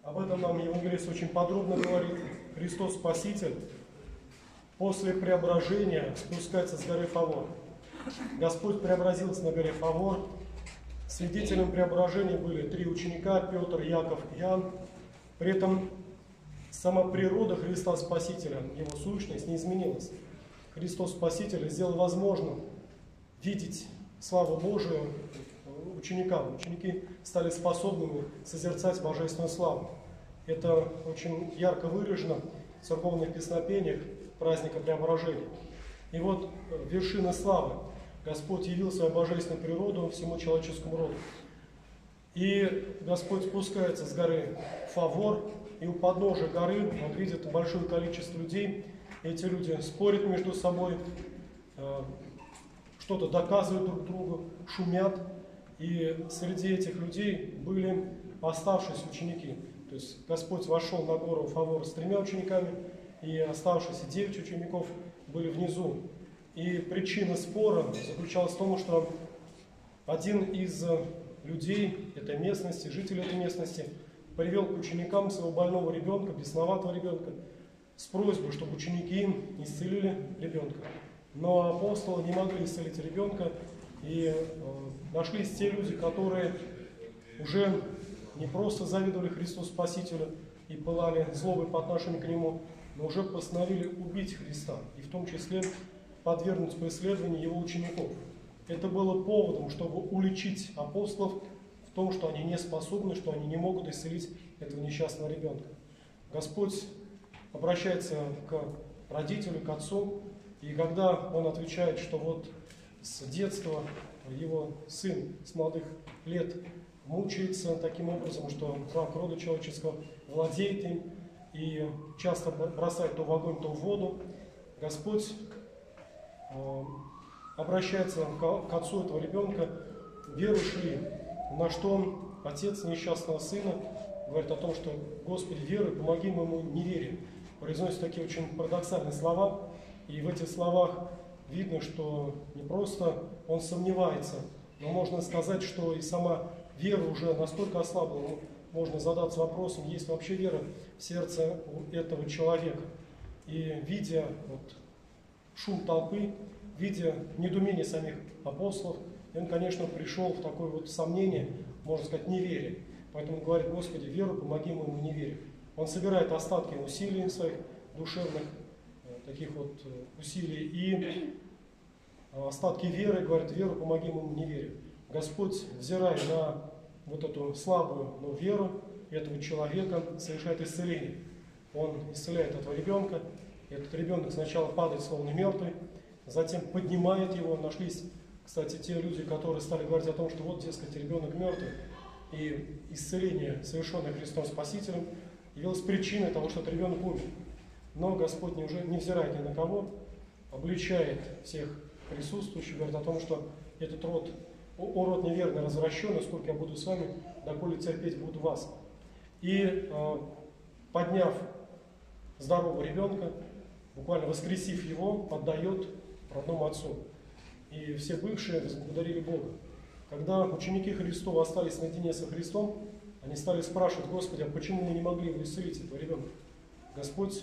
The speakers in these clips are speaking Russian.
Об этом нам евангелист очень подробно говорит. Христос Спаситель после преображения спускается с горы Фавор. Господь преобразился на горе Фавор. Свидетелем преображения были 3 ученика: Петр, Яков и Иоанн. При этом сама природа Христа Спасителя, его сущность не изменилась. Христос Спаситель сделал возможным видеть славу Божию ученикам. Ученики стали способными созерцать божественную славу. Это очень ярко выражено в церковных песнопениях праздника Преображения. И вот вершина славы. Господь явил свою божественную природу всему человеческому роду. И Господь спускается с горы Фавор, и у подножия горы он видит большое количество людей. Эти люди спорят между собой, что-то доказывают друг другу, шумят. И среди этих людей были оставшиеся ученики. То есть Господь вошел на гору Фавор с 3 учениками, и оставшиеся 9 учеников были внизу. И причина спора заключалась в том, что один из людей этой местности, жителей этой местности, привел к ученикам своего больного ребенка, бесноватого ребенка, с просьбой, чтобы ученики исцелили ребенка. Но апостолы не могли исцелить ребенка, и нашлись те люди, которые уже не просто завидовали Христу Спасителю и пылали злобой по отношению к Нему, но уже постановили убить Христа, и в том числе подвергнуть преследованию Его учеников. Это было поводом, чтобы уличить апостолов в том, что они не способны, что они не могут исцелить этого несчастного ребенка. Господь обращается к родителю, к отцу, и когда он отвечает, что вот с детства его сын с молодых лет мучается таким образом, что враг рода человеческого владеет им и часто бросает то в огонь, то в воду, Господь обращается к отцу этого ребенка: веруешь ли? На что отец несчастного сына говорит о том, что Господи, веруй, помоги моему неверию. Произносит такие очень парадоксальные слова, и в этих словах видно, что не просто он сомневается, но можно сказать, что и сама вера уже настолько ослабла. Можно задаться вопросом, есть ли вообще вера в сердце у этого человека. И видя шум толпы, видя недоумение самих апостолов, он, конечно, пришел в такое сомнение, можно сказать, неверие. Поэтому говорит: Господи, веру, помоги моему неверию. Он собирает остатки усилий своих душевных, таких усилий, и остатки веры, говорит: веру, помоги моему неверию. Господь, взирая на эту слабую, но веру этого человека, совершает исцеление. Он исцеляет этого ребенка. Этот ребенок сначала падает словно мертвый, затем поднимает его. Нашлись, кстати, те люди, которые стали говорить о том, что вот, дескать, ребенок мертвый. И исцеление, совершенное Христом Спасителем, явилось причиной того, что этот ребенок умер. Но Господь уже не взирает ни на кого, обличает всех присутствующих, говорит о том, что этот род, род неверный, развращенный, сколько я буду с вами, доколе терпеть буду вас. И подняв здорового ребенка, буквально воскресив его, отдает родному отцу. И все бывшие возблагодарили Бога. Когда ученики Христова остались наедине со Христом, они стали спрашивать: Господи, а почему мы не могли его исцелить, этого ребенка? Господь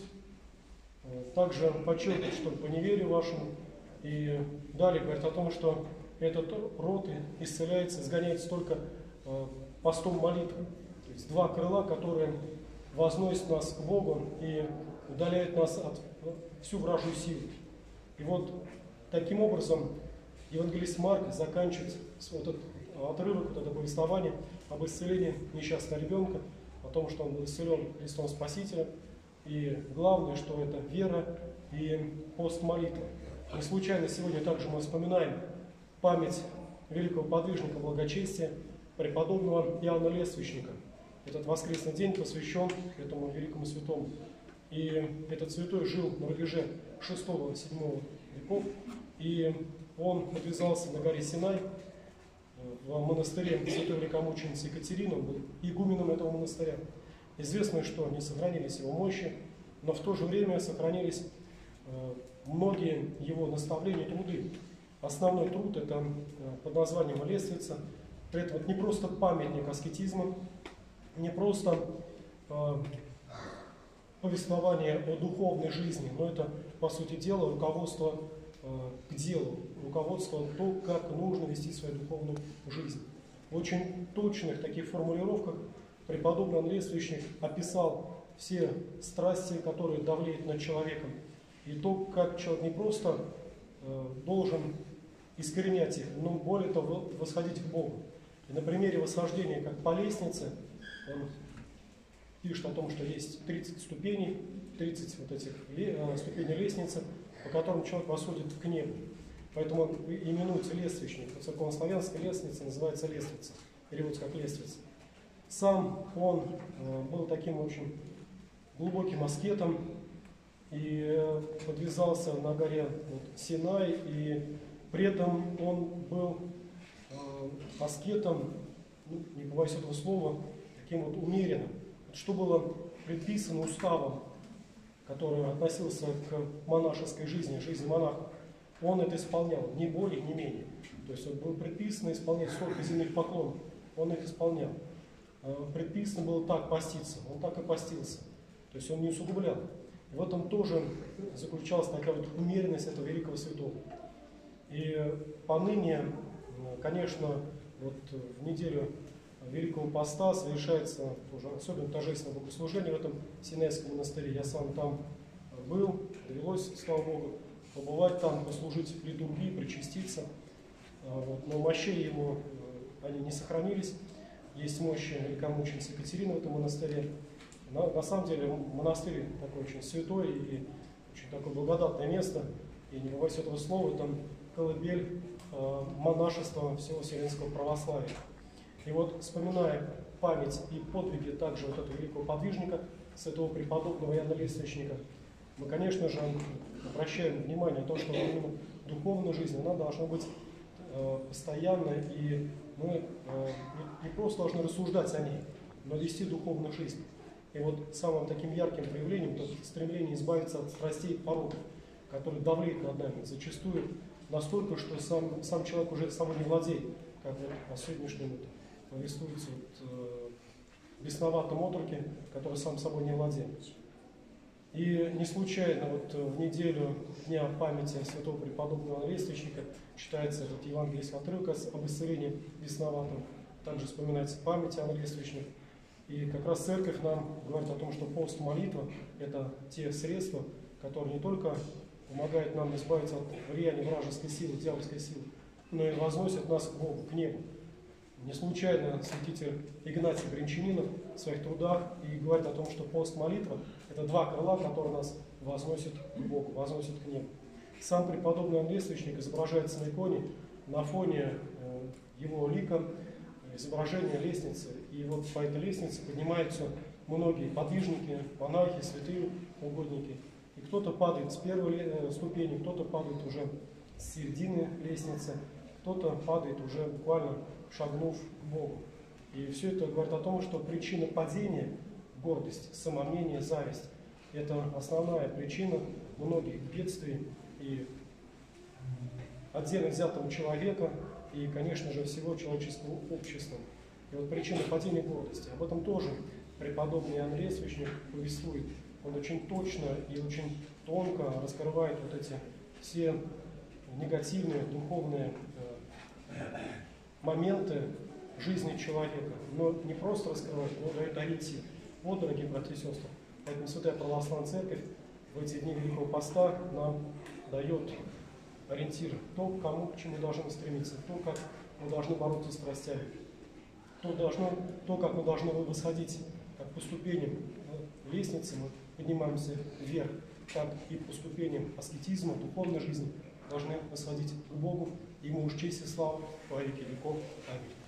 также подчеркивает, что по неверию вашему, и далее говорит о том, что этот род исцеляется, изгоняется только постом молитвы. То есть 2 крыла, которые возносят нас к Богу и удаляют нас от всю вражью силу. И таким образом евангелист Марк заканчивает этот отрывок, это повествование об исцелении несчастного ребенка, о том, что он был исцелен Христом Спасителем. И главное, что это вера и пост молитвы. Не случайно сегодня также мы вспоминаем память великого подвижника благочестия, преподобного Иоанна Лествичника. Этот воскресный день посвящен этому великому святому. И этот святой жил на рубеже 6-7 веков, и он подвязался на горе Синай в монастыре святой великомученицы Екатерины. Он был игуменом этого монастыря. Известно, что не сохранились его мощи, но в то же время сохранились многие его наставления и труды. Основной труд — это под названием «Лествица». Это не просто памятник аскетизма, не просто повествование о духовной жизни, но это, по сути дела, руководство к делу, руководство то, как нужно вести свою духовную жизнь. В очень точных таких формулировках преподобный Андрей Священник описал все страсти, которые давлеют над человеком, и то, как человек не просто должен искоренять их, но более того, восходить к Богу. И на примере восхождения, как по лестнице, он пишет о том, что есть 30 ступеней, 30 вот этих ступеней лестницы, по которым человек восходит к небу. Поэтому он именуется лествичник. Церковнославянская лестница называется лестница, переводится как лестница. Сам он был таким, в общем, глубоким аскетом и подвязался на горе Синай, и при этом он был аскетом, не побоюсь этого слова, таким вот умеренным. Что было предписано уставом, который относился к монашеской жизни, жизни монаха, он это исполнял, ни более, ни менее. То есть он был предписано исполнять столько земных поклонов, он их исполнял. Предписано было так поститься, он так и постился. То есть он не усугублял. И в этом тоже заключалась такая вот умеренность этого великого святого. И поныне, конечно, вот в неделю Великого Поста совершается тоже особенно торжественное богослужение в этом Синайском монастыре. Я сам там был, довелось, слава Богу, побывать там, послужить литургии, причаститься. Но мощей ему они не сохранились. Есть мощи великомученицы Екатерины в этом монастыре. На самом деле монастырь такой очень святой и очень такое благодатное место. И не побоюсь этого слова, там колыбель монашества всего вселенского православия. И вот, вспоминая память и подвиги также вот этого великого подвижника, святого преподобного Иоанна Лествичника, мы, конечно же, обращаем внимание на то, что именно духовная жизнь, она должна быть постоянной, и мы не просто должны рассуждать о ней, но вести духовную жизнь. И вот самым таким ярким проявлением это стремление избавиться от страстей и пороков, которые давлеют над нами, зачастую настолько, что сам человек уже собой не владеет, как вот по сегодняшнему повествуется бесноватом отроке, который сам собой не владеет. И не случайно вот в неделю Дня памяти святого преподобного Лествичника читается этот евангельский отрывок об исцелении бесноватым. Также вспоминается память о Лествичнике. И как раз Церковь нам говорит о том, что пост, молитва – это те средства, которые не только помогают нам избавиться от влияния вражеской силы, дьявольской силы, но и возносят нас к Богу, к небу. Не случайно святитель Игнатий Брянчанинов в своих трудах и говорит о том, что пост, молитва – это два крыла, которые нас возносят к Богу, возносят к небу. Сам преподобный Андрей Лествичник изображается на иконе на фоне его лика, изображение лестницы. И вот по этой лестнице поднимаются многие подвижники, монахи, святые угодники. И кто-то падает с первой ступени, кто-то падает уже с середины лестницы, кто-то падает уже буквально шагнув к Богу. И все это говорит о том, что причина падения – гордость, самомнение, зависть. Это основная причина многих бедствий и отдельно взятого человека, и, конечно же, всего человеческого общества. И вот причина падения гордости. Об этом тоже преподобный Иоанн Лествичник повествует. Он очень точно и очень тонко раскрывает вот эти все негативные духовные моменты жизни человека. Но не просто раскрывает, но дает ориентир. Вот, дорогие братья и сестры, поэтому Святая Православная Церковь в эти дни Великого Поста нам дает ориентир, то, кому, к чему должны стремиться, то, как мы должны бороться с страстями, то, как мы должны восходить, как по ступеням лестницы мы поднимаемся вверх, так и по ступеням аскетизма, духовной жизни должны восходить к Богу, Ему уж честь и слава во веки веков. Аминь.